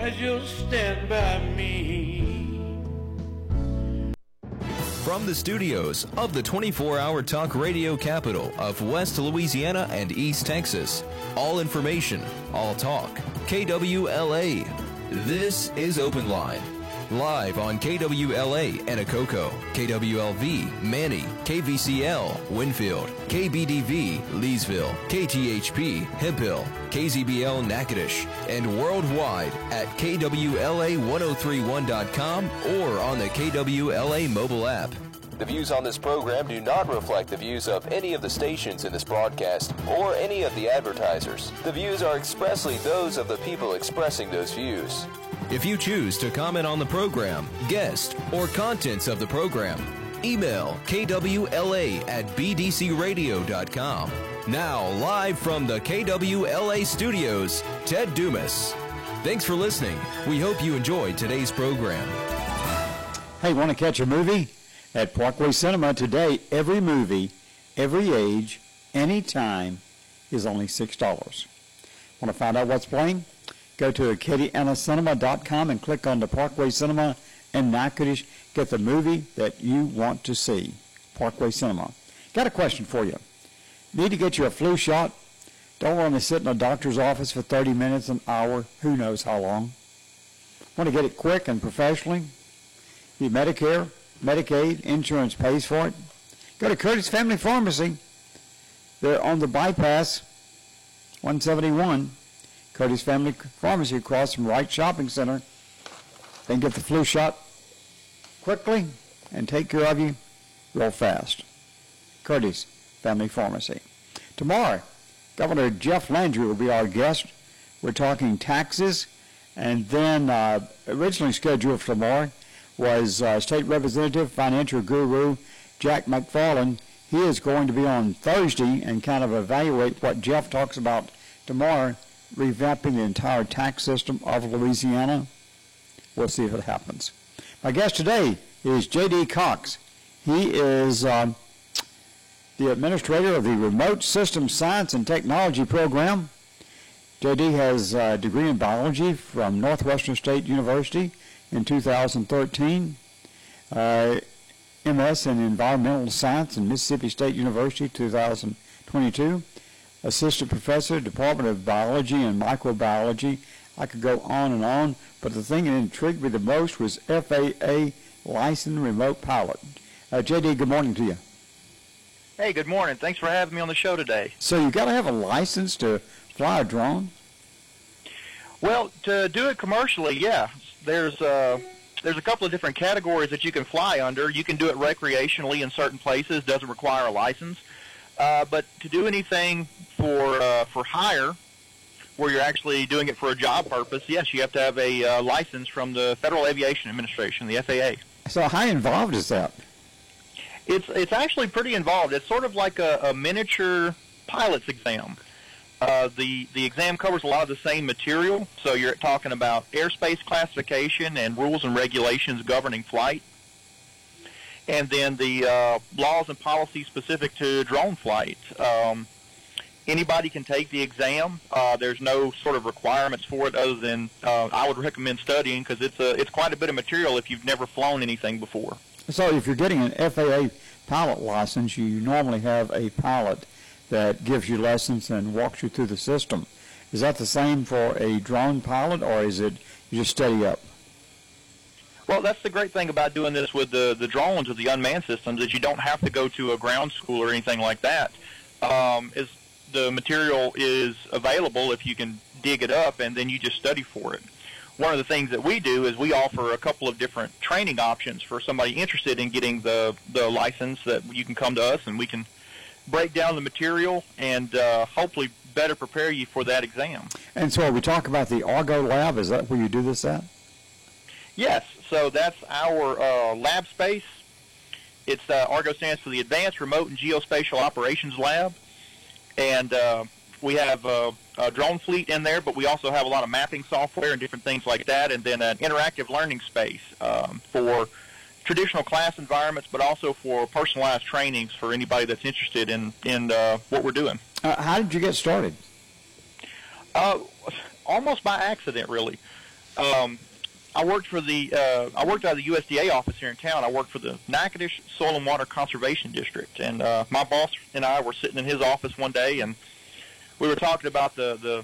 as you'll stand by me. From the studios of the 24-hour talk radio capital of West Louisiana and East Texas, all information, all talk, KWLA. This is Open Line. Live on KWLA Anacoco, KWLV Manny, KVCL Winfield, KBDV Leesville, KTHP Hemphill, KZBL Natchitoches, and worldwide at KWLA1031.com or on the KWLA mobile app. The views on this program do not reflect the views of any of the stations in this broadcast or any of the advertisers. The views are expressly those of the people expressing those views. If you choose to comment on the program, guest, or contents of the program, email kwla@bdcradio.com. Now, live from the KWLA studios, Ted Dumas. Thanks for listening. We hope you enjoyed today's program. Hey, want to catch a movie? At Parkway Cinema today, every movie, every age, any time is only $6. Want to find out what's playing? Go to acadianacinema.com and click on the Parkway Cinema in Natchitoches. Get the movie that you want to see. Parkway Cinema. Got a question for you. Need to get you a flu shot? Don't want to sit in a doctor's office for 30 minutes, an hour, who knows how long. Want to get it quick and professionally? Be Medicare, Medicaid, insurance pays for it. Go to Curtis Family Pharmacy. They're on the bypass, 171. Curtis Family Pharmacy across from Wright Shopping Center. They can get the flu shot quickly and take care of you real fast. Curtis Family Pharmacy. Tomorrow, Governor Jeff Landry will be our guest. We're talking taxes. And then originally scheduled for tomorrow was State Representative, financial guru, Jack McFarland. He is going to be on Thursday and kind of evaluate what Jeff talks about tomorrow, revamping the entire tax system of Louisiana. We'll see if it happens. My guest today is J.D. Cox. He is the administrator of the Remote Systems Science and Technology Program. J.D. has a degree in biology from Northwestern State University in 2013, MS in Environmental Science in Mississippi State University 2022, Assistant Professor, Department of Biology and Microbiology. I could go on, but the thing that intrigued me the most was FAA licensed remote pilot. J.D., good morning to you. Hey, good morning. Thanks for having me on the show today. So you got to have a license to fly a drone? Well, to do it commercially, yeah. There's a couple of different categories that you can fly under. You can do it recreationally in certain places. Doesn't require a license. But to do anything for hire, where you're actually doing it for a job purpose, yes, you have to have a license from the Federal Aviation Administration, the FAA. So how involved is that? It's actually pretty involved. It's sort of like a miniature pilot's exam. The exam covers a lot of the same material, so you're talking about airspace classification and rules and regulations governing flight, and then the laws and policies specific to drone flight. Anybody can take the exam. There's no sort of requirements for it other than I would recommend studying, because it's quite a bit of material if you've never flown anything before. So if you're getting an FAA pilot license, you normally have a pilot that gives you lessons and walks you through the system. Is that the same for a drone pilot, or is it you just study up? Well, that's the great thing about doing this with the drones or the unmanned systems, is you don't have to go to a ground school or anything like that. Is the material is available if you can dig it up, and then you just study for it. One of the things that we do is we offer a couple of different training options for somebody interested in getting the license, that you can come to us and we can break down the material and hopefully better prepare you for that exam. And so we talk about the Argo Lab. Is that where you do this at? Yes. So that's our lab space. It's Argo stands for the Advanced Remote and Geospatial Operations Lab. And we have a drone fleet in there, but we also have a lot of mapping software and different things like that, and then an interactive learning space for traditional class environments, but also for personalized trainings for anybody that's interested in what we're doing. How did you get started? Almost by accident, really. I worked out of the USDA office here in town. I worked for the Natchitoches Soil and Water Conservation District, and my boss and I were sitting in his office one day, and we were talking about the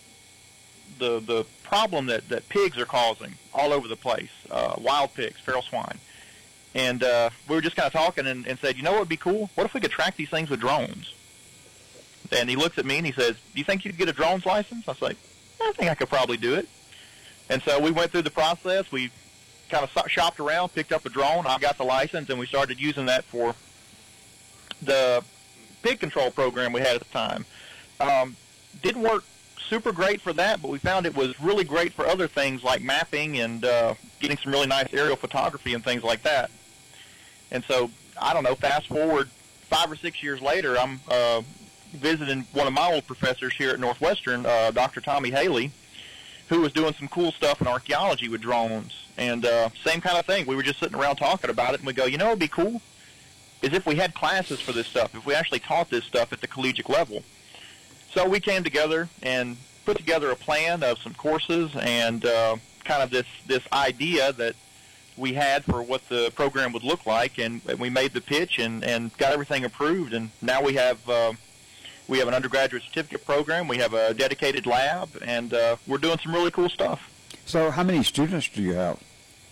problem that pigs are causing all over the place, wild pigs, feral swine. And we were just kind of talking and said, you know what would be cool? What if we could track these things with drones? And he looks at me and he says, do you think you could get a drone's license? I was like, I think I could probably do it. And so we went through the process. We kind of shopped around, picked up a drone. I got the license, and we started using that for the pig control program we had at the time. Didn't work super great for that, but we found it was really great for other things like mapping and getting some really nice aerial photography and things like that. And so, I don't know, fast forward 5 or 6 years later, I'm visiting one of my old professors here at Northwestern, Dr. Tommy Haley, who was doing some cool stuff in archaeology with drones. And same kind of thing. We were just sitting around talking about it, and we go, you know what would be cool? Is if we had classes for this stuff, if we actually taught this stuff at the collegiate level. So we came together and put together a plan of some courses and kind of this idea that we had for what the program would look like, and we made the pitch and got everything approved, and now we have an undergraduate certificate program, we have a dedicated lab, and we're doing some really cool stuff. So how many students do you have?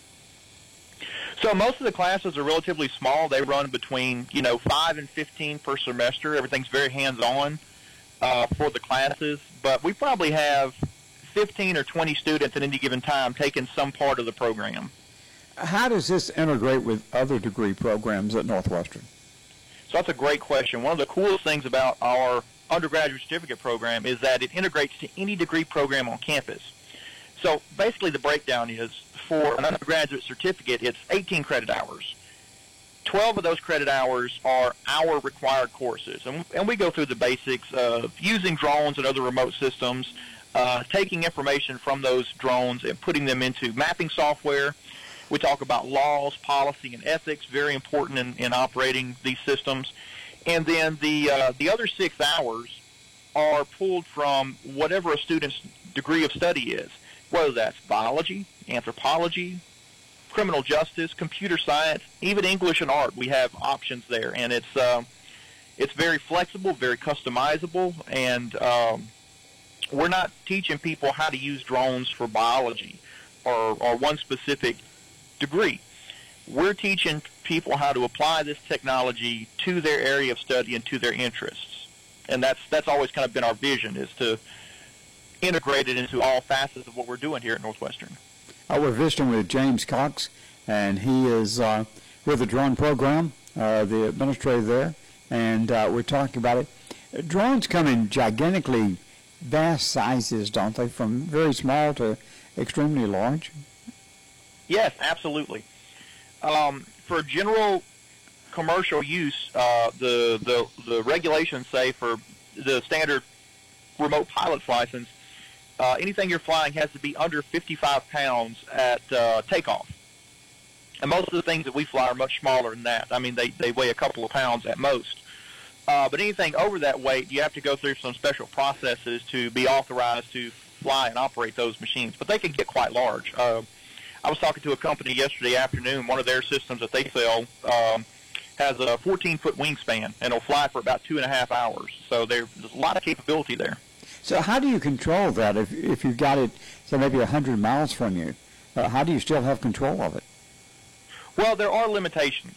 So most of the classes are relatively small. They run between 5 and 15 per semester. Everything's very hands-on for the classes, but we probably have 15 or 20 students at any given time taking some part of the program. How does this integrate with other degree programs at Northwestern? So that's a great question. One of the coolest things about our undergraduate certificate program is that it integrates to any degree program on campus. So basically the breakdown is for an undergraduate certificate, it's 18 credit hours. 12 of those credit hours are our required courses. And we go through the basics of using drones and other remote systems, taking information from those drones and putting them into mapping software. We talk about laws, policy, and ethics, very important in operating these systems. And then the other 6 hours are pulled from whatever a student's degree of study is, whether that's biology, anthropology, criminal justice, computer science, even English and art. We have options there, and it's very flexible, very customizable, and we're not teaching people how to use drones for biology or one specific degree. We're teaching people how to apply this technology to their area of study and to their interests. And that's always kind of been our vision, is to integrate it into all facets of what we're doing here at Northwestern. We're visiting with James Cox, and he is with the drone program, the administrator there, and we're talking about it. Drones come in gigantically vast sizes, don't they, from very small to extremely large? Yes, absolutely. For general commercial use, the regulations say for the standard remote pilot's license, anything you're flying has to be under 55 pounds at takeoff. And most of the things that we fly are much smaller than that. I mean, they weigh a couple of pounds at most. But anything over that weight, you have to go through some special processes to be authorized to fly and operate those machines. But they can get quite large. I was talking to a company yesterday afternoon. One of their systems that they sell has a 14-foot wingspan, and it'll fly for about 2.5 hours. So there's a lot of capability there. So how do you control that if you've got it, say, maybe 100 miles from you? How do you still have control of it? Well, there are limitations.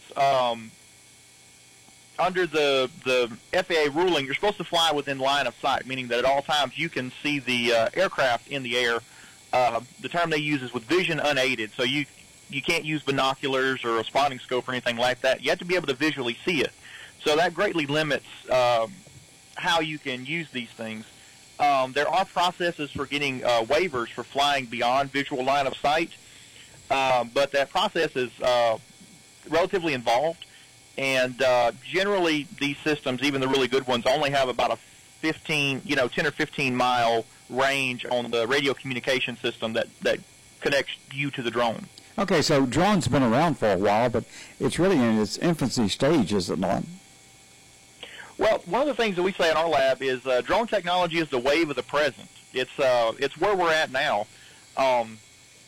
Under the FAA ruling, you're supposed to fly within line of sight, meaning that at all times you can see the aircraft in the air. The term they use is with vision unaided, so you can't use binoculars or a spotting scope or anything like that. You have to be able to visually see it. So that greatly limits how you can use these things. There are processes for getting waivers for flying beyond visual line of sight, but that process is relatively involved, and generally these systems, even the really good ones, only have about a 10 or 15 mile range on the radio communication system that connects you to the drone. Okay, so drones have been around for a while, but it's really in its infancy stage, is it not? Well, one of the things that we say in our lab is drone technology is the wave of the present. It's where we're at now.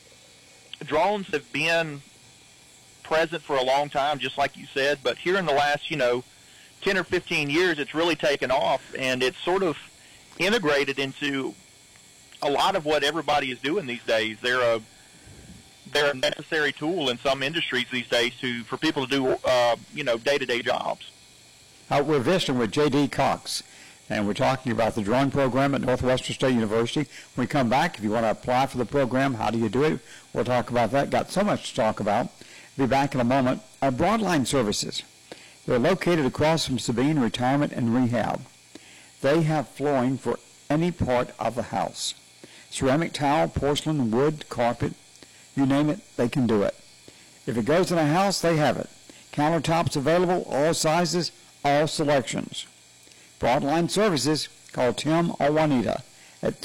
drones have been present for a long time, just like you said, but here in the last, 10 or 15 years, it's really taken off, and it's sort of integrated into a lot of what everybody is doing these days. They're a necessary tool in some industries these days for people to do, day-to-day jobs. We're visiting with J.D. Cox, and we're talking about the drone program at Northwestern State University. When we come back, if you want to apply for the program, how do you do it? We'll talk about that. Got so much to talk about. Be back in a moment. Broadline Services. They're located across from Sabine Retirement and Rehab. They have flooring for any part of the house. Ceramic tile, porcelain, wood, carpet, you name it, they can do it. If it goes in a house, they have it. Countertops available, all sizes, all selections. Broadline Services, call Tim or Juanita at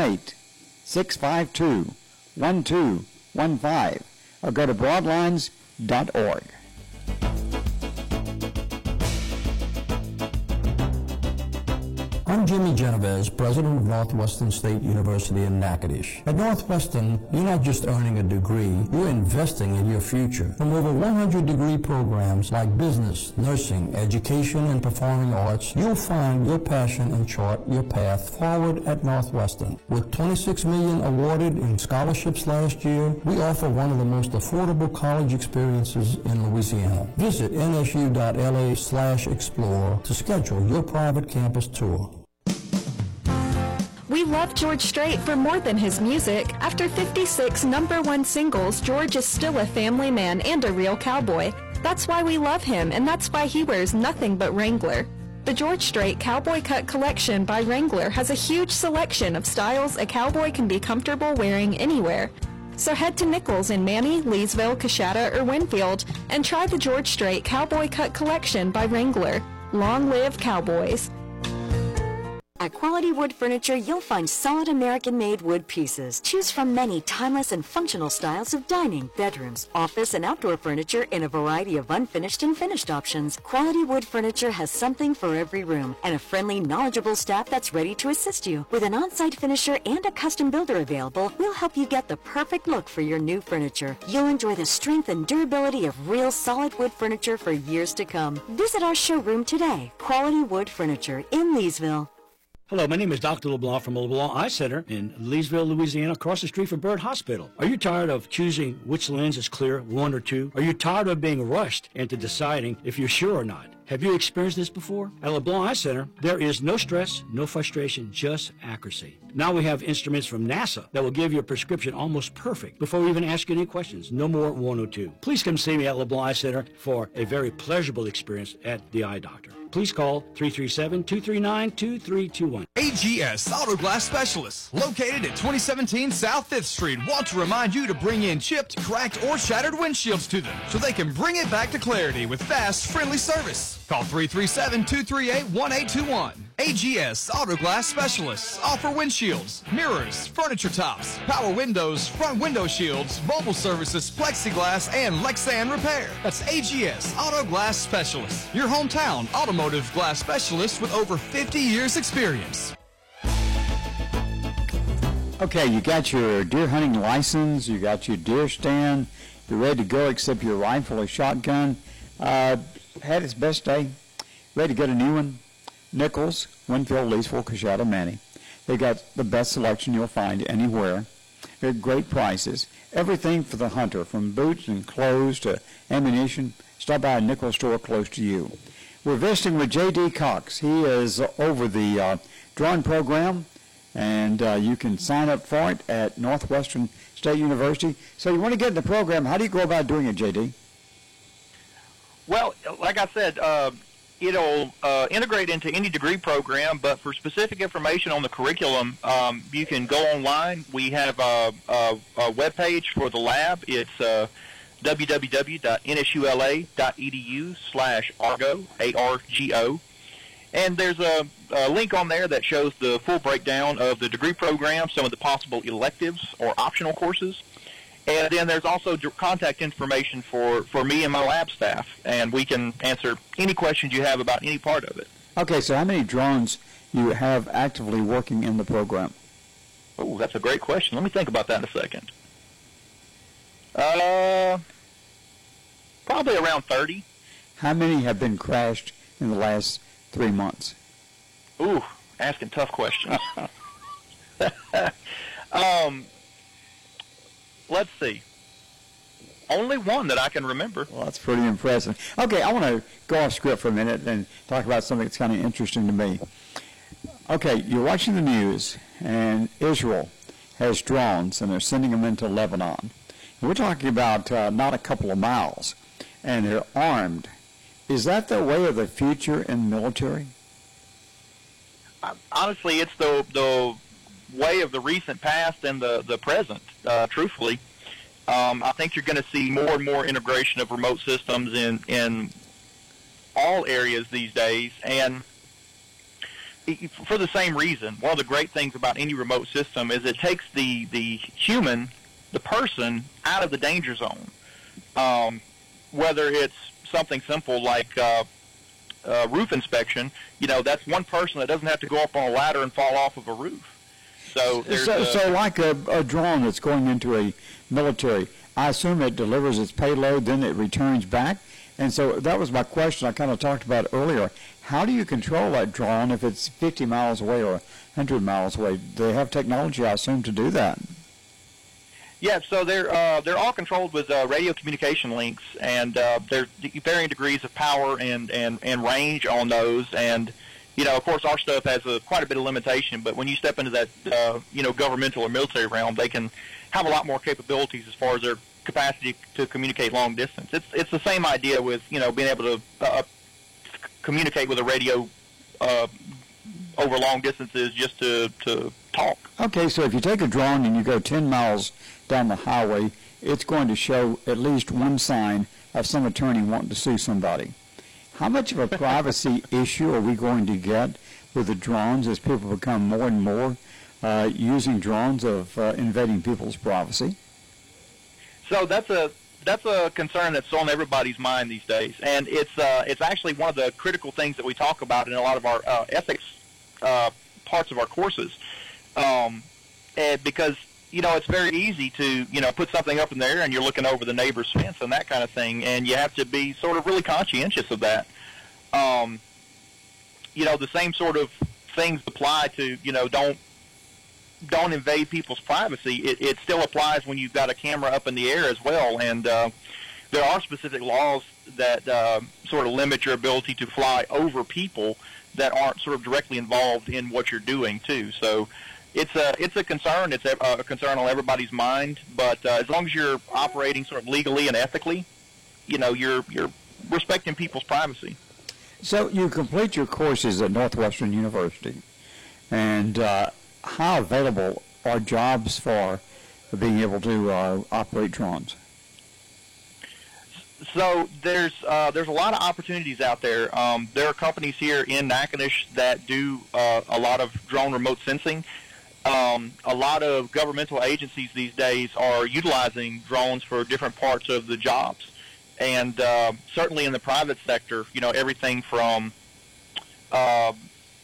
318-652-1215 or go to broadlines.org. I'm Jimmy Genovez, president of Northwestern State University in Natchitoches. At Northwestern, you're not just earning a degree, you're investing in your future. From over 100 degree programs like business, nursing, education, and performing arts, you'll find your passion and chart your path forward at Northwestern. With $26 million awarded in scholarships last year, we offer one of the most affordable college experiences in Louisiana. Visit nsu.la/explore to schedule your private campus tour. We love George Strait for more than his music. After 56 #1 singles, George is still a family man and a real cowboy. That's why we love him, and that's why he wears nothing but Wrangler. The George Strait Cowboy Cut Collection by Wrangler has a huge selection of styles a cowboy can be comfortable wearing anywhere. So head to Nichols in Manny, Leesville, Coshada, or Winfield and try the George Strait Cowboy Cut Collection by Wrangler. Long live cowboys. At Quality Wood Furniture, you'll find solid American-made wood pieces. Choose from many timeless and functional styles of dining, bedrooms, office, and outdoor furniture in a variety of unfinished and finished options. Quality Wood Furniture has something for every room and a friendly, knowledgeable staff that's ready to assist you. With an on-site finisher and a custom builder available, we'll help you get the perfect look for your new furniture. You'll enjoy the strength and durability of real solid wood furniture for years to come. Visit our showroom today. Quality Wood Furniture in Leesville. Hello, my name is Dr. LeBlanc from LeBlanc Eye Center in Leesville, Louisiana, across the street from Byrd Hospital. Are you tired of choosing which lens is clear, one or two? Are you tired of being rushed into deciding if you're sure or not? Have you experienced this before? At LeBlanc Eye Center, there is no stress, no frustration, just accuracy. Now we have instruments from NASA that will give your prescription almost perfect before we even ask you any questions. No more 102. Please come see me at LeBlanc Eye Center for a very pleasurable experience at the eye doctor. Please call 337-239-2321. AGS Auto Glass Specialists, located at 2017 South 5th Street, want to remind you to bring in chipped, cracked, or shattered windshields to them so they can bring it back to clarity with fast, friendly service. Call 337-238-1821. AGS Auto Glass Specialists offer windshields, mirrors, furniture tops, power windows, front window shields, mobile services, plexiglass, and Lexan repair. That's AGS Auto Glass Specialists, your hometown automotive glass specialist with over 50 years experience. Okay, you got your deer hunting license, you got your deer stand, you're ready to go except your rifle or shotgun. Had its best day, ready to get a new one. Nichols, Winfield, Leesville, Coshada, Manny. They got the best selection you'll find anywhere. They're great prices. Everything for the hunter, from boots and clothes to ammunition. Stop by a Nichols store close to you. We're visiting with J.D. Cox. He is over the drone program, and you can sign up for it at Northwestern State University. So you want to get in the program, how do you go about doing it, J.D.? Well, like I said, it'll integrate into any degree program, but for specific information on the curriculum, you can go online. We have a webpage for the lab. It's www.nsula.edu/ARGO, ARGO. And there's a link on there that shows the full breakdown of the degree program, some of the possible electives or optional courses. And then there's also contact information for me and my lab staff, and we can answer any questions you have about any part of it. Okay, so how many drones you have actively working in the program? Oh, that's a great question. Let me think about that in a second. Probably around 30. How many have been crashed in the last 3 months? Ooh, asking tough questions. Let's see. Only one that I can remember. Well, that's pretty impressive. Okay, I want to go off script for a minute and talk about something that's kind of interesting to me. Okay, you're watching the news, and Israel has drones, and they're sending them into Lebanon. And we're talking about not a couple of miles, and they're armed. Is that the way of the future in the military? Honestly, it's the way of the recent past and the present, truthfully. I think you're going to see more and more integration of remote systems in all areas these days, and for the same reason. One of the great things about any remote system is it takes the human, the person, out of the danger zone. Whether it's something simple like roof inspection, that's one person that doesn't have to go up on a ladder and fall off of a roof. So like a drone that's going into a military, I assume it delivers its payload, then it returns back. And so that was my question I kind of talked about earlier. How do you control that drone if it's 50 miles away or 100 miles away? They have technology, I assume, to do that. Yeah, so they're all controlled with radio communication links, and there's varying degrees of power and range on those. And of course, our stuff has quite a bit of limitation. But when you step into that governmental or military realm, they can have a lot more capabilities as far as their capacity to communicate long distance. It's the same idea with being able to communicate with a radio over long distances just to talk. Okay, so if you take a drone and you go 10 miles down the highway, it's going to show at least one sign of some attorney wanting to sue somebody. How much of a privacy issue are we going to get with the drones as people become more and more using drones of invading people's privacy? So that's a concern that's on everybody's mind these days, and it's actually one of the critical things that we talk about in a lot of our ethics parts of our courses, and because it's very easy to put something up in the air and you're looking over the neighbor's fence and that kind of thing, and you have to be sort of really conscientious of that. The same sort of things apply to don't invade people's privacy. It still applies when you've got a camera up in the air as well, and there are specific laws that sort of limit your ability to fly over people that aren't sort of directly involved in what you're doing too. So it's a concern. It's a concern on everybody's mind. But as long as you're operating sort of legally and ethically, you're respecting people's privacy. So you complete your courses at Northwestern University, and how available are jobs for being able to operate drones? So there's a lot of opportunities out there. There are companies here in Natchitoches that do a lot of drone remote sensing. A lot of governmental agencies these days are utilizing drones for different parts of the jobs. And certainly in the private sector, everything from power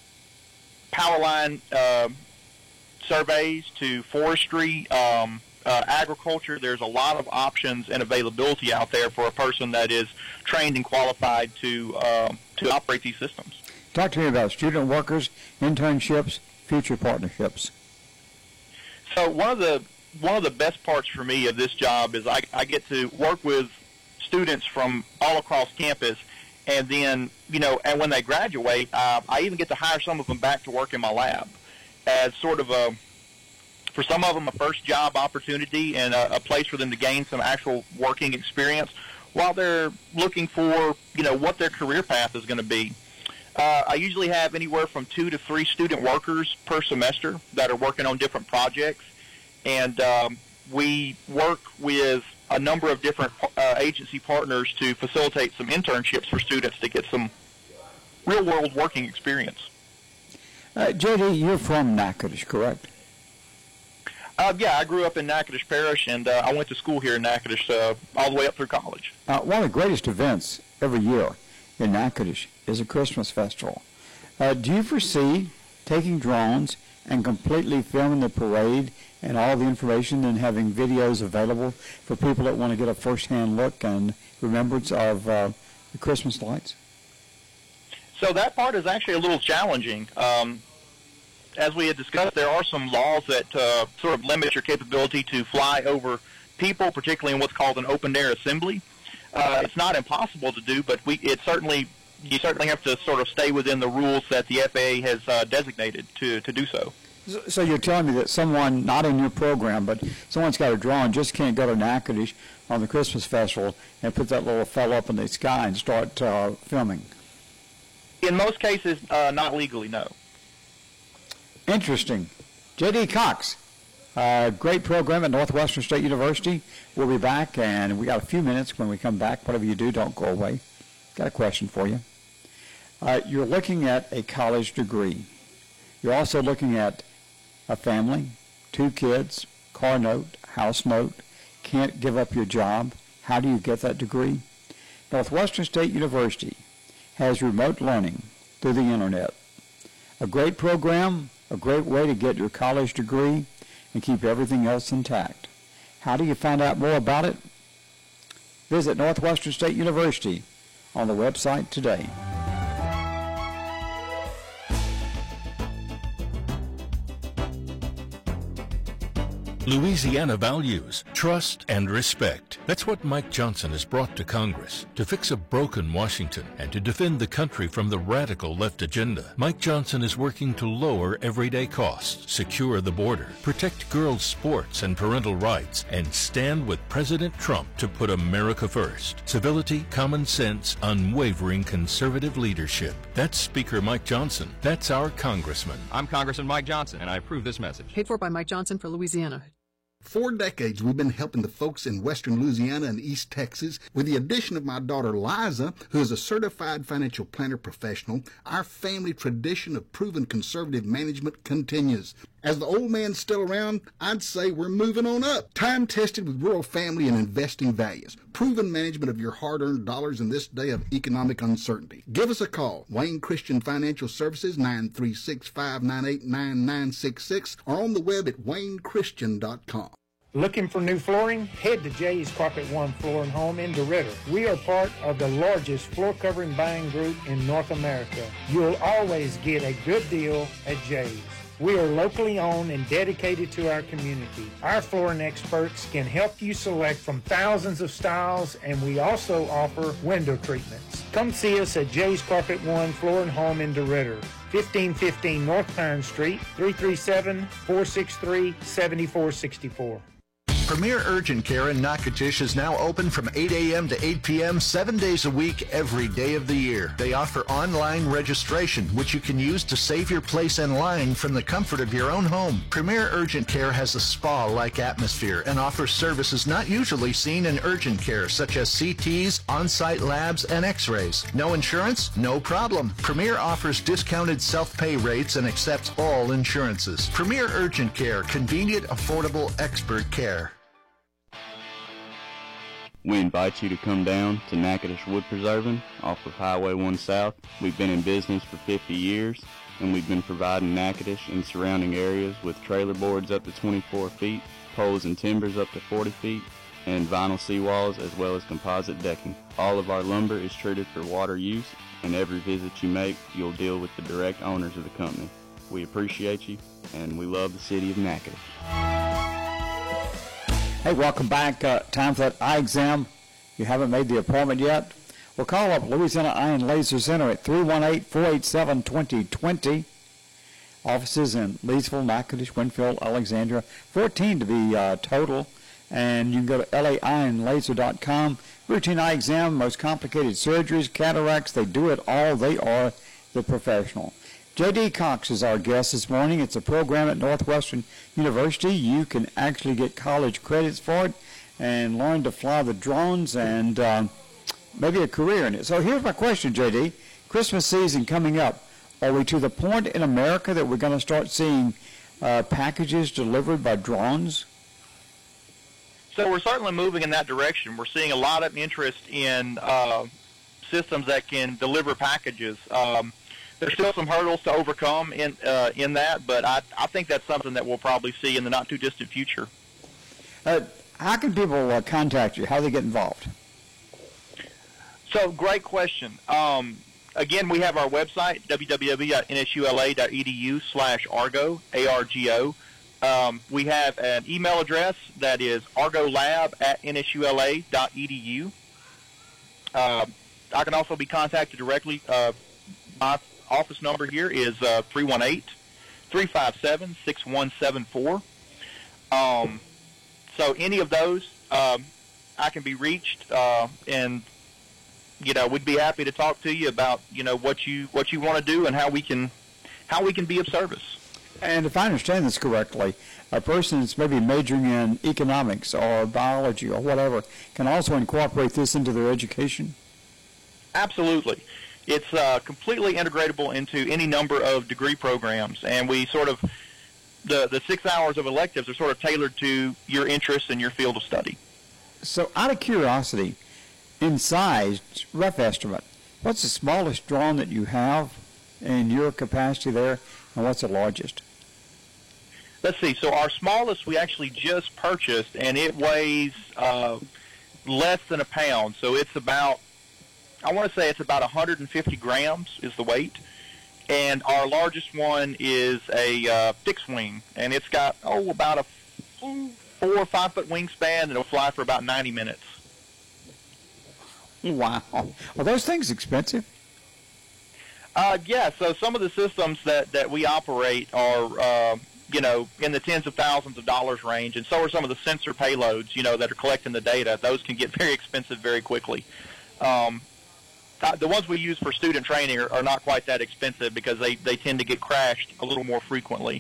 line surveys to forestry, agriculture. There's a lot of options and availability out there for a person that is trained and qualified to operate these systems. Talk to me about student workers, internships, future partnerships. So one of the best parts for me of this job is I get to work with students from all across campus, and then and when they graduate, I even get to hire some of them back to work in my lab as sort of for some of them, a first job opportunity and a place for them to gain some actual working experience while they're looking for, what their career path is going to be. I usually have anywhere from 2 to 3 student workers per semester that are working on different projects, and we work with a number of different agency partners to facilitate some internships for students to get some real-world working experience. J.D., you're from Natchitoches, correct? Yeah, I grew up in Natchitoches Parish, and I went to school here in Natchitoches all the way up through college. One of the greatest events every year in Natchitoches is a Christmas festival. Do you foresee taking drones and completely filming the parade and all the information and having videos available for people that want to get a first-hand look and remembrance of the Christmas lights? So that part is actually a little challenging. As we had discussed, there are some laws that sort of limit your capability to fly over people, particularly in what's called an open-air assembly. It's not impossible to do, but you certainly have to sort of stay within the rules that the FAA has designated to do so. So you're telling me that someone, not in your program, but someone's got a drone, just can't go to Natchitoches on the Christmas festival and put that little fellow up in the sky and start filming? In most cases, not legally, no. Interesting. J.D. Cox, great program at Northwestern State University. We'll be back, and we got a few minutes. When we come back, whatever you do, don't go away. Got a question for you. You're looking at a college degree. You're also looking at a family, 2 kids, car note, house note, can't give up your job. How do you get that degree? Northwestern State University has remote learning through the internet. A great program, a great way to get your college degree and keep everything else intact. How do you find out more about it? Visit Northwestern State University on the website today. Louisiana values trust and respect. That's what Mike Johnson has brought to Congress to fix a broken Washington and to defend the country from the radical left agenda. Mike Johnson is working to lower everyday costs, secure the border, protect girls' sports and parental rights, and stand with President Trump to put America first. Civility, common sense, unwavering conservative leadership. That's Speaker Mike Johnson. That's our congressman. I'm Congressman Mike Johnson, and I approve this message. Paid for by Mike Johnson for Louisiana. 4 decades we've been helping the folks in western Louisiana and East Texas. With the addition of my daughter Liza, who is a certified financial planner professional, our family tradition of proven conservative management continues. As the old man's still around, I'd say we're moving on up. Time-tested with rural family and investing values. Proven management of your hard-earned dollars in this day of economic uncertainty. Give us a call. Wayne Christian Financial Services, 936-598-9966, or on the web at waynechristian.com. Looking for new flooring? Head to Jay's Carpet One Floor and Home in DeRidder. We are part of the largest floor covering buying group in North America. You'll always get a good deal at Jay's. We are locally owned and dedicated to our community. Our flooring experts can help you select from thousands of styles, and we also offer window treatments. Come see us at Jay's Carpet One Floor and Home in DeRidder, 1515 North Pine Street, 337-463-7464. Premier Urgent Care in Natchitoches is now open from 8 a.m. to 8 p.m. 7 days a week, every day of the year. They offer online registration, which you can use to save your place in line from the comfort of your own home. Premier Urgent Care has a spa-like atmosphere and offers services not usually seen in urgent care, such as CTs, on-site labs, and x-rays. No insurance? No problem. Premier offers discounted self-pay rates and accepts all insurances. Premier Urgent Care, convenient, affordable, expert care. We invite you to come down to Natchitoches Wood Preserving off of Highway 1 South. We've been in business for 50 years, and we've been providing Natchitoches and surrounding areas with trailer boards up to 24 feet, poles and timbers up to 40 feet, and vinyl seawalls as well as composite decking. All of our lumber is treated for water use, and every visit you make, you'll deal with the direct owners of the company. We appreciate you, and we love the city of Natchitoches. Hey, welcome back. Time for that eye exam. You haven't made the appointment yet? Well, call up Louisiana Eye and Laser Center at 318-487-2020. Offices in Leesville, Natchitoches, Winfield, Alexandria, 14 to be total. And you can go to laeyeandlaser.com. Routine eye exam, most complicated surgeries, cataracts, they do it all. They are the professional. J.D. Cox is our guest this morning. It's a program at Northwestern University. You can actually get college credits for it and learn to fly the drones and maybe a career in it. So here's my question, J.D. Christmas season coming up. Are we to the point in America that we're going to start seeing packages delivered by drones? So we're certainly moving in that direction. We're seeing a lot of interest in systems that can deliver packages. there's still some hurdles to overcome in that, but I think that's something that we'll probably see in the not too distant future. How can people contact you? How do they get involved? So, great question. Again, we have our website, www.nsula.edu/Argo, ARGO. We have an email address that is argolab@nsula.edu. I can also be contacted directly. My office number here is 318-357-6174. So any of those, I can be reached, and we'd be happy to talk to you about what you want to do and how we can be of service. And if I understand this correctly, a person that's maybe majoring in economics or biology or whatever can also incorporate this into their education? Absolutely. It's completely integratable into any number of degree programs, and we sort of, the 6 hours of electives are sort of tailored to your interests and your field of study. So out of curiosity, in size, rough estimate, what's the smallest drone that you have in your capacity there, and what's the largest? Let's see. So our smallest we actually just purchased, and it weighs less than a pound. So it's about, I want to say it's about 150 grams is the weight. And our largest one is a fixed wing, and it's got, about a 4 or 5 foot wingspan, and it'll fly for about 90 minutes. Wow. Are those things expensive? Yeah, so some of the systems that we operate are, in the tens of thousands of dollars range, and so are some of the sensor payloads, that are collecting the data. Those can get very expensive very quickly. The ones we use for student training are not quite that expensive because they tend to get crashed a little more frequently.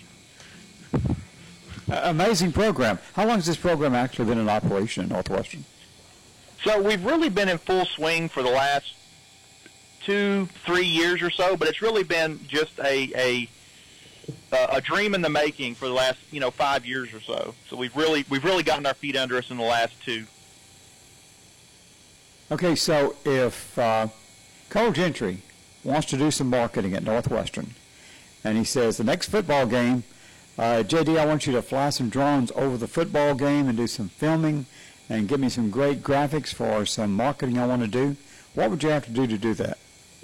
Amazing program. How long has this program actually been in operation in Northwestern? So we've really been in full swing for the last 2-3 years or so, but it's really been just a dream in the making for the last 5 years or so. So we've really gotten our feet under us in the last 2. Okay, so if Cole Gentry wants to do some marketing at Northwestern, and he says the next football game, JD, I want you to fly some drones over the football game and do some filming and give me some great graphics for some marketing I want to do, what would you have to do that?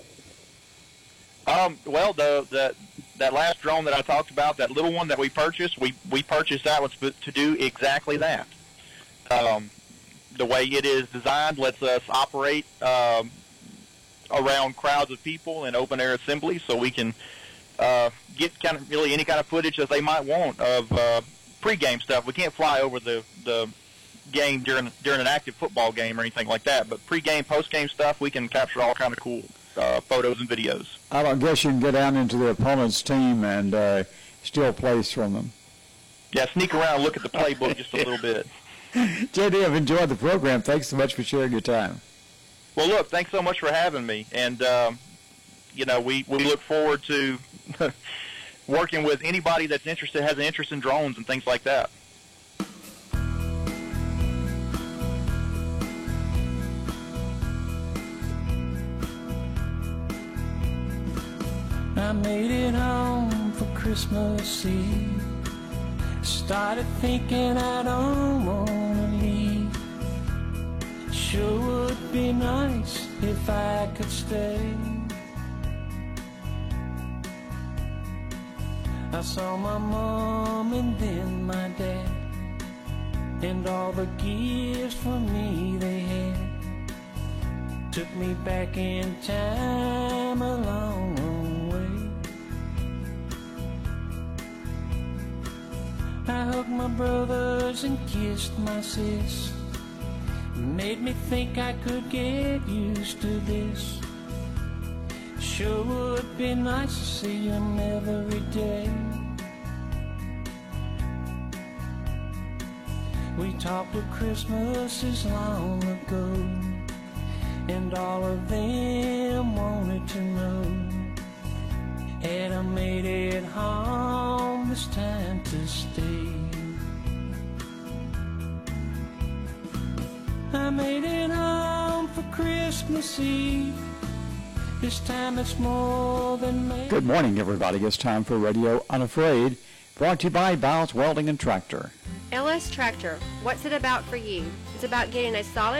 Well, that last drone that I talked about, that little one that we purchased, we purchased that one to do exactly that. The way it is designed lets us operate around crowds of people in open air assembly, so we can get kind of really any kind of footage that they might want of pregame stuff. We can't fly over the game during an active football game or anything like that, but pregame, postgame stuff, we can capture all kind of cool photos and videos. I don't guess you can get down into the opponent's team and steal plays from them. Yeah, sneak around and look at the playbook just a little bit. JD, I've enjoyed the program. Thanks so much for sharing your time. Well, look, thanks so much for having me. And, we look forward to working with anybody that's interested, has an interest in drones and things like that. I made it home for Christmas Eve. Started thinking I don't wanna leave. Sure would be nice if I could stay. I saw my mom and then my dad, and all the gifts for me they had. Took me back in time a long, long way. I hugged my brothers and kissed my sis. Made me think I could get used to this. Sure would be nice to see them every day. We talked of Christmases long ago, and all of them wanted to know, had I made it home this time to stay. I made it home for Christmas Eve, This time it's more than maybe. Good morning, everybody. It's time for Radio Unafraid, brought to you by Bowles Welding and Tractor. LS Tractor, what's it about for you? It's about getting a solid